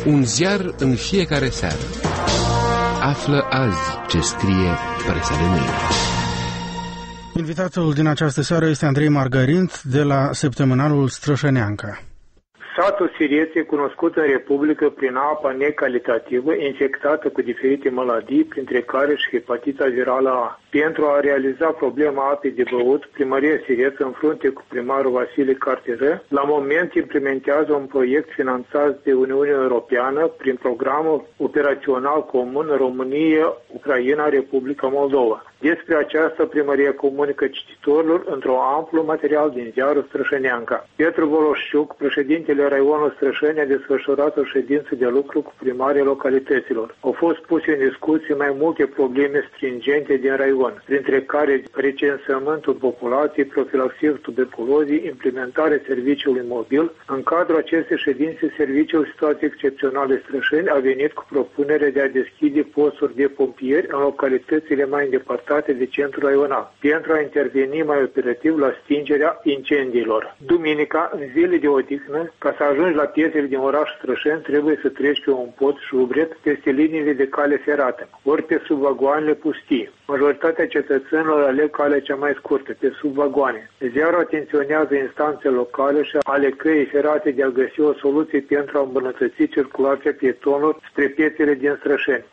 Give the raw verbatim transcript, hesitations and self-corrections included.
Un ziar în fiecare seară. Află azi ce scrie presa de mâine. Invitatul din această seară este Andrei Margarint de la săptămânalul Strășăneanca. Satul Sirieț e cunoscut în Republică prin apa necalitativă, infectată cu diferite maladii, printre care și hepatita virală A. Pentru a realiza problema apei de băut, Primăria Sirieț, în frunte cu primarul Vasile Carteră, la moment implementează un proiect finanțat de Uniunea Europeană prin programul operațional comun România, Ucraina, Republica Moldova. Despre aceasta, Primăria comunică cititorilor într-un amplu material din ziarul Strășăneanca. Petru Voloșciuc, președintele Raionului Strășeni, a desfășurat o ședință de lucru cu primarii localităților. Au fost puse în discuție mai multe probleme stringente din raion, printre care recensământul populației, profilaxia tuberculozii, implementarea serviciului mobil. În cadrul acestei ședințe, Serviciul Situații Excepționale Strășeni a venit cu propunerea de a deschide posturi de pompieri în localitățile mai îndepărtate de centrul raional, pentru a interveni mai operativ la stingerea incendiilor. Duminica, în zile de odihnă, ca să ajungi la piețele din oraș Strășeni, trebuie să treci pe un pod șubret peste liniile de cale ferată, ori pe sub vagoanele pustii. Majoritatea cetățenilor aleg calea cea mai scurtă, pe sub vagoane. Ziarul atenționează instanțele locale și ale căii ferate de a găsi o soluție pentru a îmbunătăți circulația pietonilor spre piețele din Strășeni.